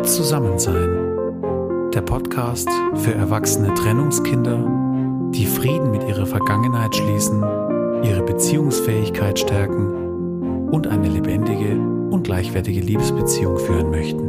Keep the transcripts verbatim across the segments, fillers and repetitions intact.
Zusammensein. Der Podcast für erwachsene Trennungskinder, die Frieden mit ihrer Vergangenheit schließen, ihre Beziehungsfähigkeit stärken und eine lebendige und gleichwertige Liebesbeziehung führen möchten.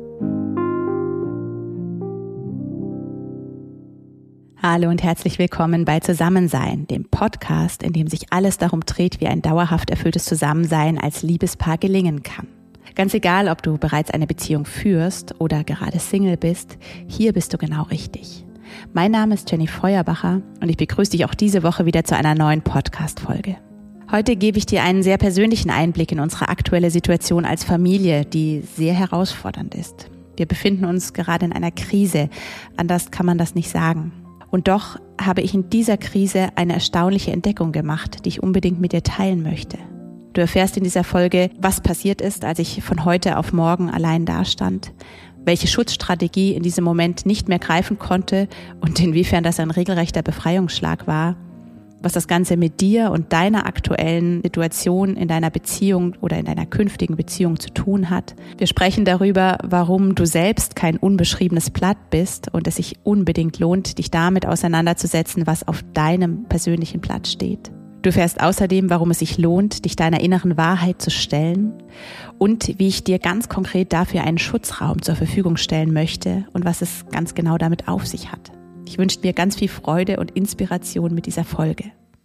Hallo und herzlich willkommen bei Zusammensein, dem Podcast, in dem sich alles darum dreht, wie ein dauerhaft erfülltes Zusammensein als Liebespaar gelingen kann. Ganz egal, ob du bereits eine Beziehung führst oder gerade Single bist, hier bist du genau richtig. Mein Name ist Jenny Feuerbacher und ich begrüße dich auch diese Woche wieder zu einer neuen Podcast-Folge. Heute gebe ich dir einen sehr persönlichen Einblick in unsere aktuelle Situation als Familie, die sehr herausfordernd ist. Wir befinden uns gerade in einer Krise, anders kann man das nicht sagen. Und doch habe ich in dieser Krise eine erstaunliche Entdeckung gemacht, die ich unbedingt mit dir teilen möchte. Du erfährst in dieser Folge, was passiert ist, als ich von heute auf morgen allein dastand, welche Schutzstrategie in diesem Moment nicht mehr greifen konnte und inwiefern das ein regelrechter Befreiungsschlag war, was das Ganze mit dir und deiner aktuellen Situation in deiner Beziehung oder in deiner künftigen Beziehung zu tun hat. Wir sprechen darüber, warum du selbst kein unbeschriebenes Blatt bist und es sich unbedingt lohnt, dich damit auseinanderzusetzen, was auf deinem persönlichen Blatt steht. Du erfährst außerdem, warum es sich lohnt, dich deiner inneren Wahrheit zu stellen und wie ich dir ganz konkret dafür einen Schutzraum zur Verfügung stellen möchte und was es ganz genau damit auf sich hat. Ich wünsche dir ganz viel Freude und Inspiration mit dieser Folge.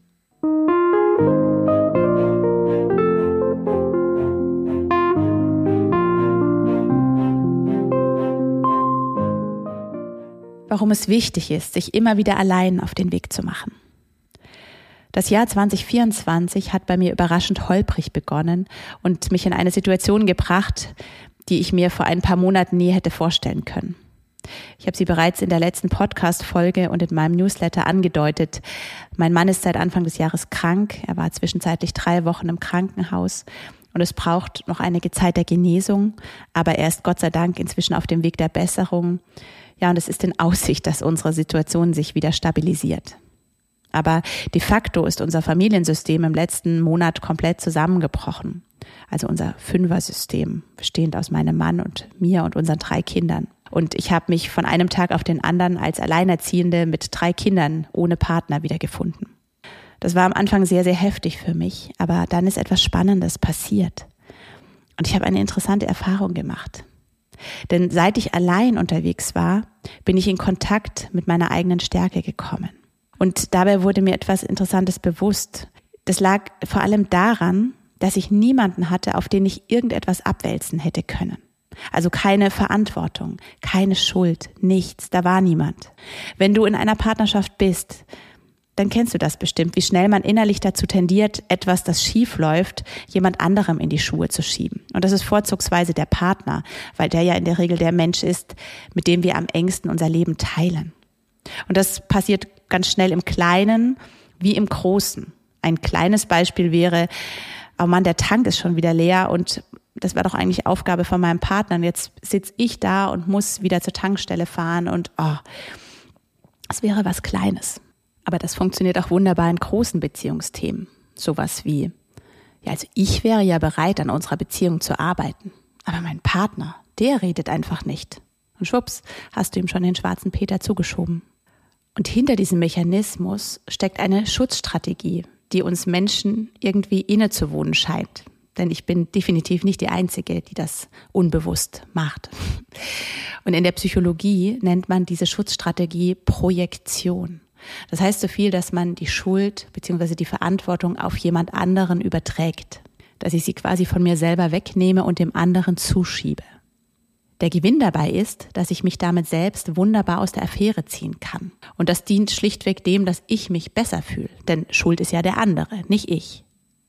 Warum es wichtig ist, sich immer wieder allein auf den Weg zu machen. Das Jahr zwanzig vierundzwanzig hat bei mir überraschend holprig begonnen und mich in eine Situation gebracht, die ich mir vor ein paar Monaten nie hätte vorstellen können. Ich habe sie bereits in der letzten Podcast-Folge und in meinem Newsletter angedeutet. Mein Mann ist seit Anfang des Jahres krank. Er war zwischenzeitlich drei Wochen im Krankenhaus und es braucht noch einige Zeit der Genesung. Aber er ist Gott sei Dank inzwischen auf dem Weg der Besserung. Ja, und es ist in Aussicht, dass unsere Situation sich wieder stabilisiert. Aber de facto ist unser Familiensystem im letzten Monat komplett zusammengebrochen. Also unser Fünfer-System, bestehend aus meinem Mann und mir und unseren drei Kindern. Und ich habe mich von einem Tag auf den anderen als Alleinerziehende mit drei Kindern ohne Partner wiedergefunden. Das war am Anfang sehr, sehr heftig für mich, aber dann ist etwas Spannendes passiert. Und ich habe eine interessante Erfahrung gemacht. Denn seit ich allein unterwegs war, bin ich in Kontakt mit meiner eigenen Stärke gekommen. Und dabei wurde mir etwas Interessantes bewusst. Das lag vor allem daran, dass ich niemanden hatte, auf den ich irgendetwas abwälzen hätte können. Also keine Verantwortung, keine Schuld, nichts, da war niemand. Wenn du in einer Partnerschaft bist, dann kennst du das bestimmt, wie schnell man innerlich dazu tendiert, etwas, das schief läuft, jemand anderem in die Schuhe zu schieben. Und das ist vorzugsweise der Partner, weil der ja in der Regel der Mensch ist, mit dem wir am engsten unser Leben teilen. Und das passiert ganz schnell im Kleinen wie im Großen. Ein kleines Beispiel wäre, oh Mann, der Tank ist schon wieder leer und das war doch eigentlich Aufgabe von meinem Partner. Und jetzt sitze ich da und muss wieder zur Tankstelle fahren und oh, das wäre was Kleines. Aber das funktioniert auch wunderbar in großen Beziehungsthemen. Sowas wie, ja, also ich wäre ja bereit, an unserer Beziehung zu arbeiten. Aber mein Partner, der redet einfach nicht. Und schwupps, hast du ihm schon den schwarzen Peter zugeschoben. Und hinter diesem Mechanismus steckt eine Schutzstrategie, die uns Menschen irgendwie innezuwohnen scheint. Denn ich bin definitiv nicht die Einzige, die das unbewusst macht. Und in der Psychologie nennt man diese Schutzstrategie Projektion. Das heißt so viel, dass man die Schuld bzw. die Verantwortung auf jemand anderen überträgt. Dass ich sie quasi von mir selber wegnehme und dem anderen zuschiebe. Der Gewinn dabei ist, dass ich mich damit selbst wunderbar aus der Affäre ziehen kann. Und das dient schlichtweg dem, dass ich mich besser fühle. Denn Schuld ist ja der andere, nicht ich.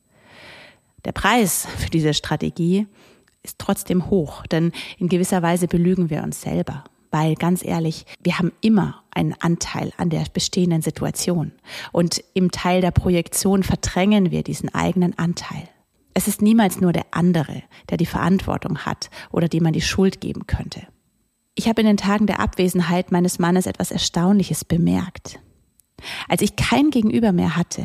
Der Preis für diese Strategie ist trotzdem hoch, denn in gewisser Weise belügen wir uns selber. Weil, ganz ehrlich, wir haben immer einen Anteil an der bestehenden Situation. Und im Teil der Projektion verdrängen wir diesen eigenen Anteil. Es ist niemals nur der andere, der die Verantwortung hat oder dem man die Schuld geben könnte. Ich habe in den Tagen der Abwesenheit meines Mannes etwas Erstaunliches bemerkt. Als ich kein Gegenüber mehr hatte,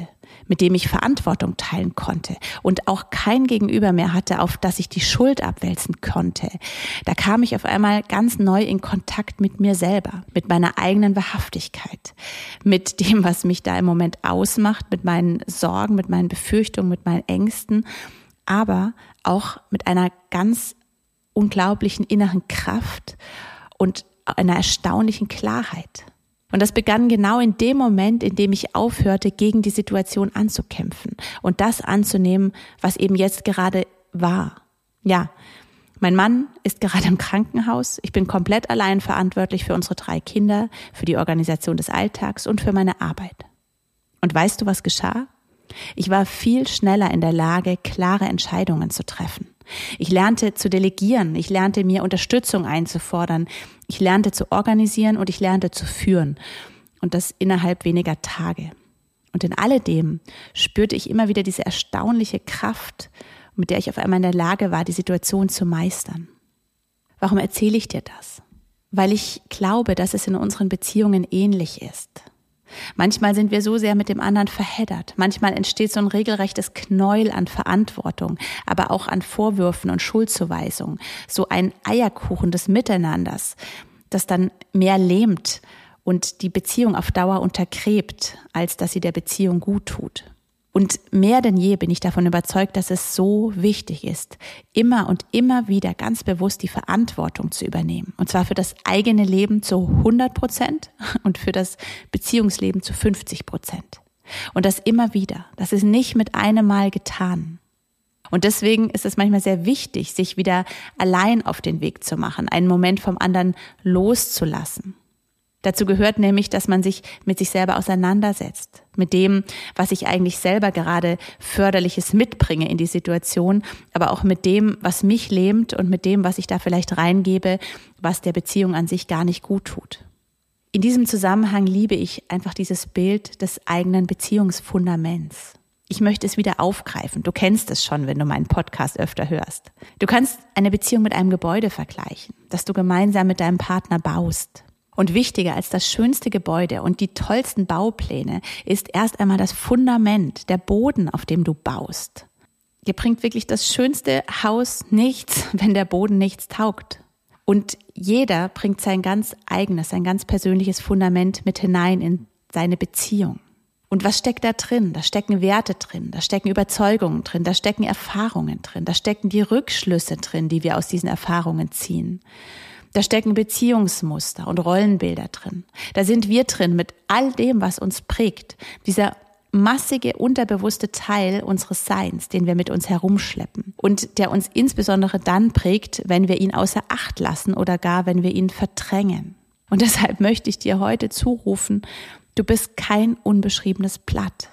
mit dem ich Verantwortung teilen konnte und auch kein Gegenüber mehr hatte, auf das ich die Schuld abwälzen konnte. Da kam ich auf einmal ganz neu in Kontakt mit mir selber, mit meiner eigenen Wahrhaftigkeit, mit dem, was mich da im Moment ausmacht, mit meinen Sorgen, mit meinen Befürchtungen, mit meinen Ängsten, aber auch mit einer ganz unglaublichen inneren Kraft und einer erstaunlichen Klarheit. Und das begann genau in dem Moment, in dem ich aufhörte, gegen die Situation anzukämpfen und das anzunehmen, was eben jetzt gerade war. Ja, mein Mann ist gerade im Krankenhaus. Ich bin komplett allein verantwortlich für unsere drei Kinder, für die Organisation des Alltags und für meine Arbeit. Und weißt du, was geschah? Ich war viel schneller in der Lage, klare Entscheidungen zu treffen. Ich lernte zu delegieren, ich lernte mir Unterstützung einzufordern, ich lernte zu organisieren und ich lernte zu führen. Und das innerhalb weniger Tage. Und in alledem spürte ich immer wieder diese erstaunliche Kraft, mit der ich auf einmal in der Lage war, die Situation zu meistern. Warum erzähle ich dir das? Weil ich glaube, dass es in unseren Beziehungen ähnlich ist. Manchmal sind wir so sehr mit dem anderen verheddert. Manchmal entsteht so ein regelrechtes Knäuel an Verantwortung, aber auch an Vorwürfen und Schuldzuweisungen. So ein Eierkuchen des Miteinanders, das dann mehr lähmt und die Beziehung auf Dauer untergräbt, als dass sie der Beziehung gut tut. Und mehr denn je bin ich davon überzeugt, dass es so wichtig ist, immer und immer wieder ganz bewusst die Verantwortung zu übernehmen. Und zwar für das eigene Leben zu hundert Prozent und für das Beziehungsleben zu fünfzig Prozent. Und das immer wieder. Das ist nicht mit einem Mal getan. Und deswegen ist es manchmal sehr wichtig, sich wieder allein auf den Weg zu machen, einen Moment vom anderen loszulassen. Dazu gehört nämlich, dass man sich mit sich selber auseinandersetzt, mit dem, was ich eigentlich selber gerade Förderliches mitbringe in die Situation, aber auch mit dem, was mich lähmt und mit dem, was ich da vielleicht reingebe, was der Beziehung an sich gar nicht gut tut. In diesem Zusammenhang liebe ich einfach dieses Bild des eigenen Beziehungsfundaments. Ich möchte es wieder aufgreifen. Du kennst es schon, wenn du meinen Podcast öfter hörst. Du kannst eine Beziehung mit einem Gebäude vergleichen, das du gemeinsam mit deinem Partner baust. Und wichtiger als das schönste Gebäude und die tollsten Baupläne ist erst einmal das Fundament, der Boden, auf dem du baust. Dir bringt wirklich das schönste Haus nichts, wenn der Boden nichts taugt. Und jeder bringt sein ganz eigenes, sein ganz persönliches Fundament mit hinein in seine Beziehung. Und was steckt da drin? Da stecken Werte drin, da stecken Überzeugungen drin, da stecken Erfahrungen drin, da stecken die Rückschlüsse drin, die wir aus diesen Erfahrungen ziehen. Da stecken Beziehungsmuster und Rollenbilder drin. Da sind wir drin mit all dem, was uns prägt. Dieser massige, unterbewusste Teil unseres Seins, den wir mit uns herumschleppen und der uns insbesondere dann prägt, wenn wir ihn außer Acht lassen oder gar, wenn wir ihn verdrängen. Und deshalb möchte ich dir heute zurufen, du bist kein unbeschriebenes Blatt.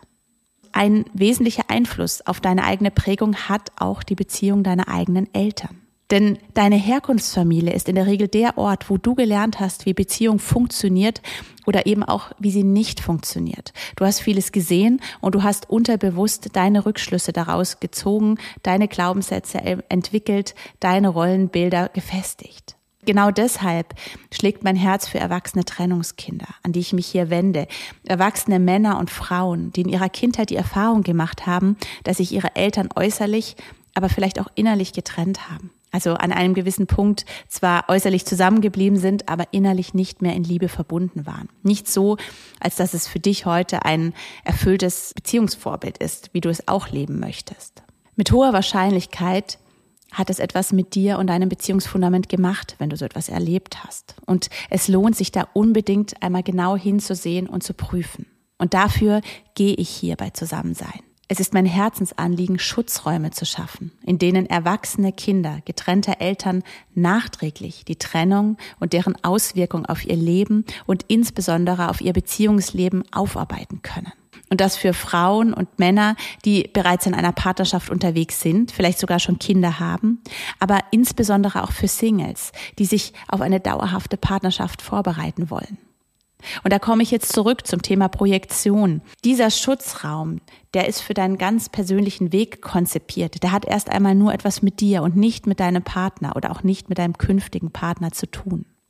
Ein wesentlicher Einfluss auf deine eigene Prägung hat auch die Beziehung deiner eigenen Eltern. Denn deine Herkunftsfamilie ist in der Regel der Ort, wo du gelernt hast, wie Beziehung funktioniert oder eben auch, wie sie nicht funktioniert. Du hast vieles gesehen und du hast unterbewusst deine Rückschlüsse daraus gezogen, deine Glaubenssätze entwickelt, deine Rollenbilder gefestigt. Genau deshalb schlägt mein Herz für erwachsene Trennungskinder, an die ich mich hier wende. Erwachsene Männer und Frauen, die in ihrer Kindheit die Erfahrung gemacht haben, dass sich ihre Eltern äußerlich, aber vielleicht auch innerlich getrennt haben. Also an einem gewissen Punkt zwar äußerlich zusammengeblieben sind, aber innerlich nicht mehr in Liebe verbunden waren. Nicht so, als dass es für dich heute ein erfülltes Beziehungsvorbild ist, wie du es auch leben möchtest. Mit hoher Wahrscheinlichkeit hat es etwas mit dir und deinem Beziehungsfundament gemacht, wenn du so etwas erlebt hast. Und es lohnt sich da unbedingt einmal genau hinzusehen und zu prüfen. Und dafür gehe ich hier bei Zusammensein. Es ist mein Herzensanliegen, Schutzräume zu schaffen, in denen erwachsene Kinder getrennter Eltern nachträglich die Trennung und deren Auswirkung auf ihr Leben und insbesondere auf ihr Beziehungsleben aufarbeiten können. Und das für Frauen und Männer, die bereits in einer Partnerschaft unterwegs sind, vielleicht sogar schon Kinder haben, aber insbesondere auch für Singles, die sich auf eine dauerhafte Partnerschaft vorbereiten wollen. Und da komme ich jetzt zurück zum Thema Projektion. Dieser Schutzraum, der ist für deinen ganz persönlichen Weg konzipiert. Der hat erst einmal nur etwas mit dir und nicht mit deinem Partner oder auch nicht mit deinem künftigen Partner zu tun.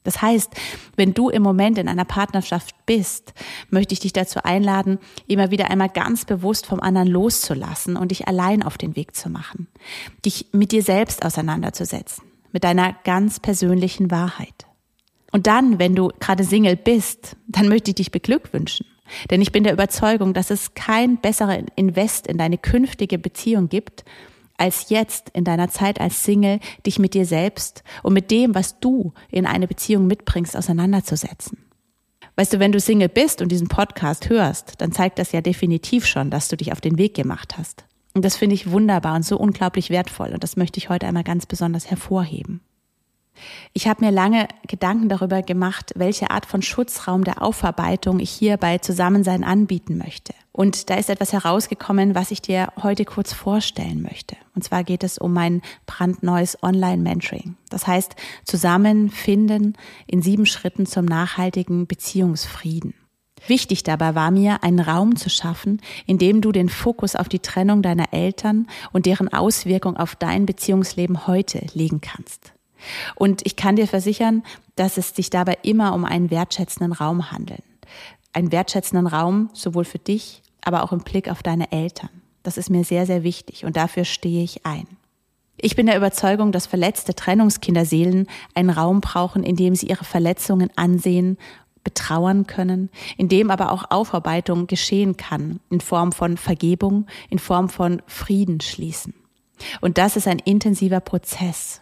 Das heißt, wenn du im Moment in einer Partnerschaft bist, möchte ich dich dazu einladen, immer wieder einmal ganz bewusst vom anderen loszulassen und dich allein auf den Weg zu machen. Dich mit dir selbst auseinanderzusetzen, mit deiner ganz persönlichen Wahrheit. Und dann, wenn du gerade Single bist, dann möchte ich dich beglückwünschen. Denn ich bin der Überzeugung, dass es kein besserer Invest in deine künftige Beziehung gibt, als jetzt in deiner Zeit als Single dich mit dir selbst und mit dem, was du in eine Beziehung mitbringst, auseinanderzusetzen. Weißt du, wenn du Single bist und diesen Podcast hörst, dann zeigt das ja definitiv schon, dass du dich auf den Weg gemacht hast. Und das finde ich wunderbar und so unglaublich wertvoll und das möchte ich heute einmal ganz besonders hervorheben. Ich habe mir lange Gedanken darüber gemacht, welche Art von Schutzraum der Aufarbeitung ich hier bei Zusammensein anbieten möchte. Und da ist etwas herausgekommen, was ich dir heute kurz vorstellen möchte. Und zwar geht es um mein brandneues Online-Mentoring. Das heißt, Zusammenfinden in sieben Schritten zum nachhaltigen Beziehungsfrieden. Wichtig dabei war mir, einen Raum zu schaffen, in dem du den Fokus auf die Trennung deiner Eltern und deren Auswirkung auf dein Beziehungsleben heute legen kannst. Und ich kann dir versichern, dass es sich dabei immer um einen wertschätzenden Raum handelt. Einen wertschätzenden Raum sowohl für dich, aber auch im Blick auf deine Eltern. Das ist mir sehr, sehr wichtig und dafür stehe ich ein. Ich bin der Überzeugung, dass verletzte Trennungskinderseelen einen Raum brauchen, in dem sie ihre Verletzungen ansehen, betrauern können, in dem aber auch Aufarbeitung geschehen kann, in Form von Vergebung, in Form von Frieden schließen. Und das ist ein intensiver Prozess.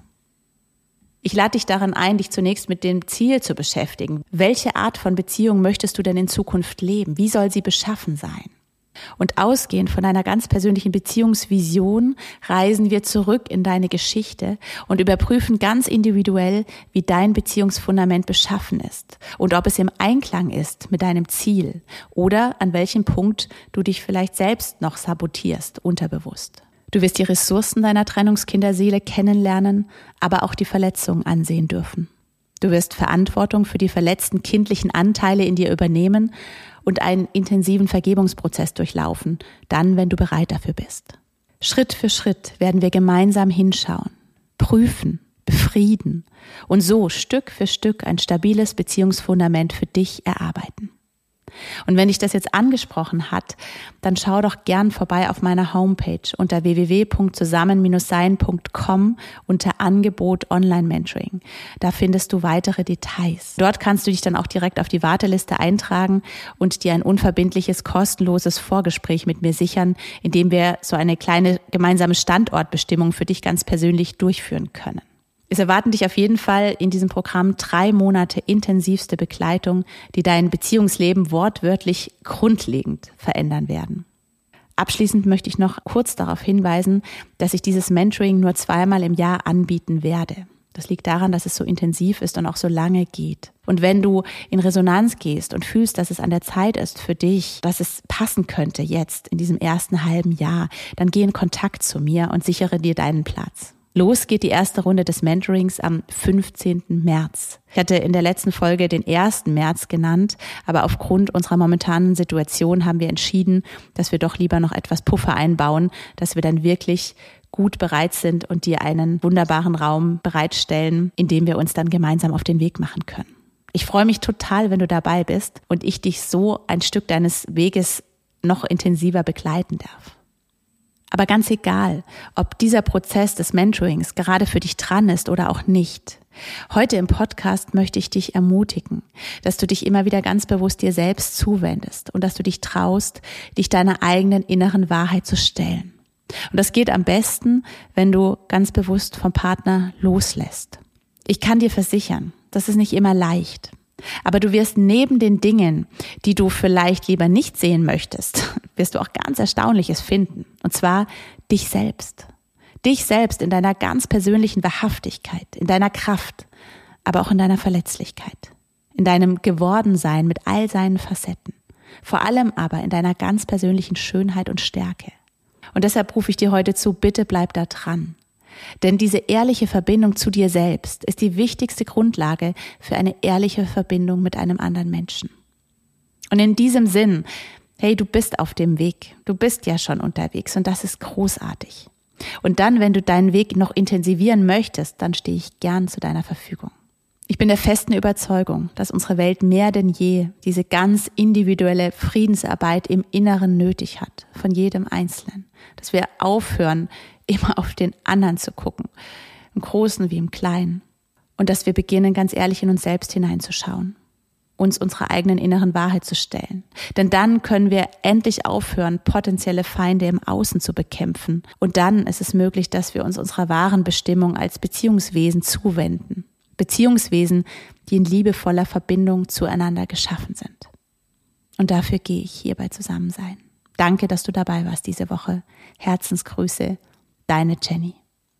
Ich lade dich daran ein, dich zunächst mit dem Ziel zu beschäftigen. Welche Art von Beziehung möchtest du denn in Zukunft leben? Wie soll sie beschaffen sein? Und ausgehend von deiner ganz persönlichen Beziehungsvision reisen wir zurück in deine Geschichte und überprüfen ganz individuell, wie dein Beziehungsfundament beschaffen ist und ob es im Einklang ist mit deinem Ziel oder an welchem Punkt du dich vielleicht selbst noch sabotierst, unterbewusst. Du wirst die Ressourcen deiner Trennungskinderseele kennenlernen, aber auch die Verletzungen ansehen dürfen. Du wirst Verantwortung für die verletzten kindlichen Anteile in dir übernehmen und einen intensiven Vergebungsprozess durchlaufen, dann, wenn du bereit dafür bist. Schritt für Schritt werden wir gemeinsam hinschauen, prüfen, befrieden und so Stück für Stück ein stabiles Beziehungsfundament für dich erarbeiten. Und wenn dich das jetzt angesprochen hat, dann schau doch gern vorbei auf meiner Homepage unter w w w punkt zusammen Bindestrich sein Punkt com unter Angebot Online-Mentoring. Da findest du weitere Details. Dort kannst du dich dann auch direkt auf die Warteliste eintragen und dir ein unverbindliches, kostenloses Vorgespräch mit mir sichern, in dem wir so eine kleine gemeinsame Standortbestimmung für dich ganz persönlich durchführen können. Es erwarten dich auf jeden Fall in diesem Programm drei Monate intensivste Begleitung, die dein Beziehungsleben wortwörtlich grundlegend verändern werden. Abschließend möchte ich noch kurz darauf hinweisen, dass ich dieses Mentoring nur zweimal im Jahr anbieten werde. Das liegt daran, dass es so intensiv ist und auch so lange geht. Und wenn du in Resonanz gehst und fühlst, dass es an der Zeit ist für dich, dass es passen könnte jetzt in diesem ersten halben Jahr, dann geh in Kontakt zu mir und sichere dir deinen Platz. Los geht die erste Runde des Mentorings am fünfzehnten März. Ich hatte in der letzten Folge den ersten März genannt, aber aufgrund unserer momentanen Situation haben wir entschieden, dass wir doch lieber noch etwas Puffer einbauen, dass wir dann wirklich gut bereit sind und dir einen wunderbaren Raum bereitstellen, in dem wir uns dann gemeinsam auf den Weg machen können. Ich freue mich total, wenn du dabei bist und ich dich so ein Stück deines Weges noch intensiver begleiten darf. Aber ganz egal, ob dieser Prozess des Mentorings gerade für dich dran ist oder auch nicht. Heute im Podcast möchte ich dich ermutigen, dass du dich immer wieder ganz bewusst dir selbst zuwendest und dass du dich traust, dich deiner eigenen inneren Wahrheit zu stellen. Und das geht am besten, wenn du ganz bewusst vom Partner loslässt. Ich kann dir versichern, das ist nicht immer leicht. Aber du wirst neben den Dingen, die du vielleicht lieber nicht sehen möchtest, wirst du auch ganz Erstaunliches finden. Und zwar dich selbst. Dich selbst in deiner ganz persönlichen Wahrhaftigkeit, in deiner Kraft, aber auch in deiner Verletzlichkeit. In deinem Gewordensein mit all seinen Facetten. Vor allem aber in deiner ganz persönlichen Schönheit und Stärke. Und deshalb rufe ich dir heute zu, bitte bleib da dran. Denn diese ehrliche Verbindung zu dir selbst ist die wichtigste Grundlage für eine ehrliche Verbindung mit einem anderen Menschen. Und in diesem Sinn, hey, du bist auf dem Weg, du bist ja schon unterwegs und das ist großartig. Und dann, wenn du deinen Weg noch intensivieren möchtest, dann stehe ich gern zu deiner Verfügung. Ich bin der festen Überzeugung, dass unsere Welt mehr denn je diese ganz individuelle Friedensarbeit im Inneren nötig hat, von jedem Einzelnen. Dass wir aufhören, immer auf den anderen zu gucken, im Großen wie im Kleinen. Und dass wir beginnen, ganz ehrlich in uns selbst hineinzuschauen, uns unserer eigenen inneren Wahrheit zu stellen. Denn dann können wir endlich aufhören, potenzielle Feinde im Außen zu bekämpfen. Und dann ist es möglich, dass wir uns unserer wahren Bestimmung als Beziehungswesen zuwenden. Beziehungswesen, die in liebevoller Verbindung zueinander geschaffen sind. Und dafür gehe ich hier bei Zusammensein. Danke, dass du dabei warst diese Woche. Herzensgrüße, deine Jenny.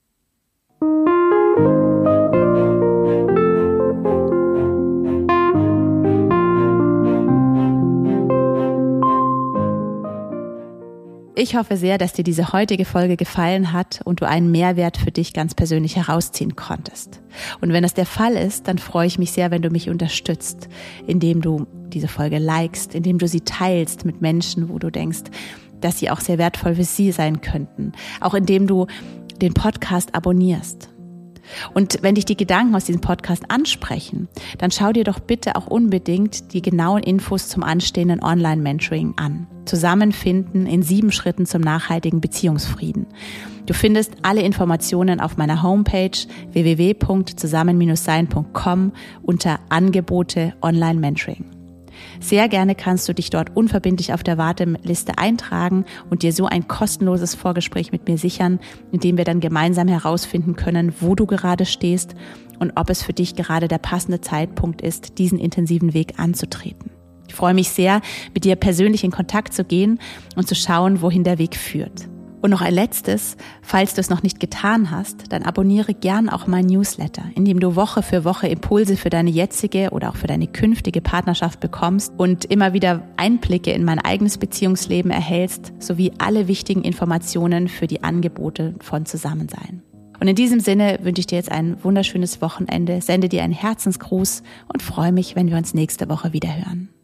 Ich hoffe sehr, dass dir diese heutige Folge gefallen hat und du einen Mehrwert für dich ganz persönlich herausziehen konntest. Und wenn das der Fall ist, dann freue ich mich sehr, wenn du mich unterstützt, indem du diese Folge likest, indem du sie teilst mit Menschen, wo du denkst, dass sie auch sehr wertvoll für sie sein könnten. Auch indem du den Podcast abonnierst. Und wenn dich die Gedanken aus diesem Podcast ansprechen, dann schau dir doch bitte auch unbedingt die genauen Infos zum anstehenden Online-Mentoring an. Zusammenfinden in sieben Schritten zum nachhaltigen Beziehungsfrieden. Du findest alle Informationen auf meiner Homepage w w w punkt zusammen Bindestrich sein punkt com unter Angebote Online-Mentoring. Sehr gerne kannst du dich dort unverbindlich auf der Warteliste eintragen und dir so ein kostenloses Vorgespräch mit mir sichern, in dem wir dann gemeinsam herausfinden können, wo du gerade stehst und ob es für dich gerade der passende Zeitpunkt ist, diesen intensiven Weg anzutreten. Ich freue mich sehr, mit dir persönlich in Kontakt zu gehen und zu schauen, wohin der Weg führt. Und noch ein letztes, falls du es noch nicht getan hast, dann abonniere gern auch mein Newsletter, in dem du Woche für Woche Impulse für deine jetzige oder auch für deine künftige Partnerschaft bekommst und immer wieder Einblicke in mein eigenes Beziehungsleben erhältst, sowie alle wichtigen Informationen für die Angebote von Zusammensein. Und in diesem Sinne wünsche ich dir jetzt ein wunderschönes Wochenende, sende dir einen Herzensgruß und freue mich, wenn wir uns nächste Woche wieder hören.